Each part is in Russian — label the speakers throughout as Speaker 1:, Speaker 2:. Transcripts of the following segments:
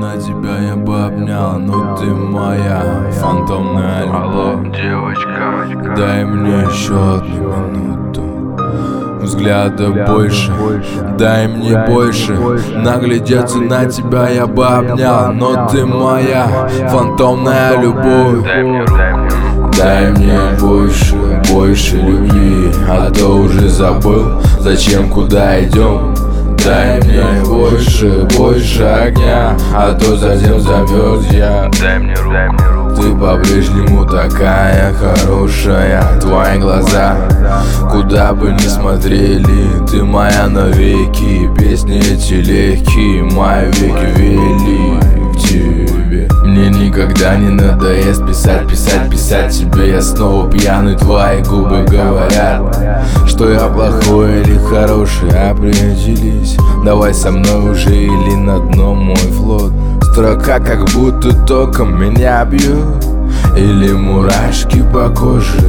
Speaker 1: на тебя я бы обнял, но ты моя фантомная любовь.
Speaker 2: Девочка,
Speaker 1: Дай мне еще одну минуту взгляда больше, дай мне больше. Наглядеться на тебя я бы обнял, но ты моя фантомная любовь. Дай мне больше, больше любви, а то уже забыл, зачем, куда идем. Дай мне больше, больше огня, а то затем замерз я.
Speaker 2: дай мне руку.
Speaker 1: Ты по-прежнему такая хорошая, твои глаза куда бы ни смотрели, ты моя навеки. Песни эти легкие, мои веки вели к тебе. Мне никогда не надоест писать, писать, писать тебе. Я снова пьяный, твои губы говорят, что я плохой или хороший, определись. Давай со мной уже или на дно мой флот. Строка как будто током меня бьет, или мурашки по коже.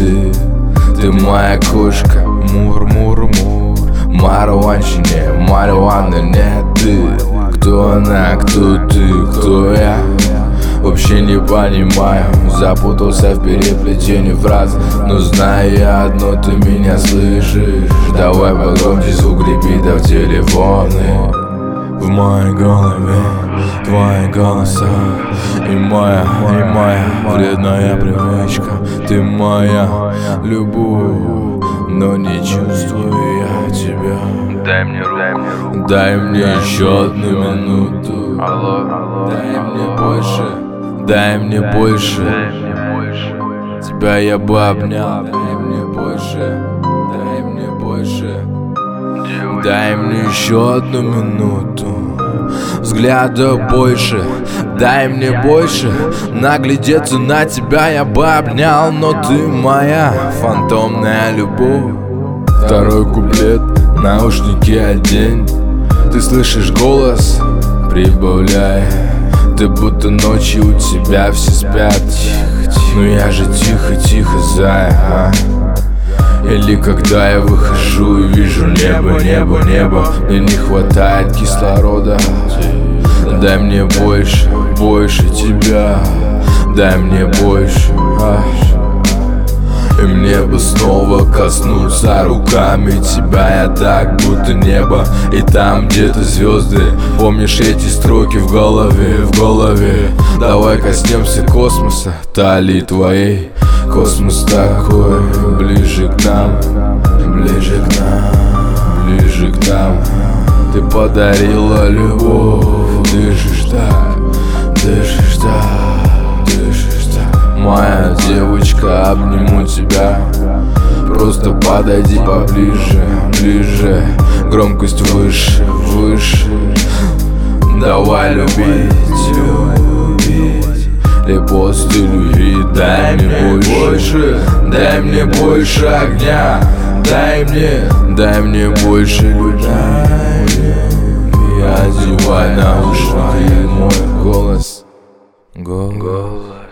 Speaker 1: Ты моя кошка, мур-мур-мур. Марванщине, марваны нет. Ты, кто она, кто ты, кто я? Вообще не понимаю, запутался в переплетении фраз. Но знаю я одно, ты меня слышишь. Давай погромче звук репитов телефоны. В моей голове твои голоса и моя вредная привычка. Ты моя любовь, но не чувствую я тебя.
Speaker 2: Дай мне руку.
Speaker 1: Дай мне еще одну минуту.
Speaker 2: Алло.
Speaker 1: Дай мне больше, дай мне больше.
Speaker 2: Дай мне больше.
Speaker 1: Тебя я бы обнял. Дай мне больше, дай мне больше. Дай мне еще одну минуту взгляда больше, дай мне больше. Наглядеться на тебя я бы обнял, но ты моя фантомная любовь. Второй куплет, наушники одень. Ты слышишь голос, прибавляй. Ты будто ночью у тебя все спят. Но я же тихо-тихо зая. Или когда я выхожу и вижу небо, небо, небо, мне не хватает кислорода. Дай мне больше, больше тебя. Дай мне больше. И мне бы снова коснуться руками тебя. Я так, будто небо, и там где-то звезды. Помнишь эти строки в голове, в голове? Давай коснемся космоса, талии твоей. Космос такой, ближе к нам, ближе к нам, ближе к нам. Ты подарила любовь, дышишь так, дышишь так, дышишь так. Моя девочка, обниму тебя. Просто подойди поближе, ближе. Громкость выше, выше. Давай любить, любить. И после любви дай мне больше, дай мне больше огня. Дай мне больше любви. Одевай наушники, мой голос.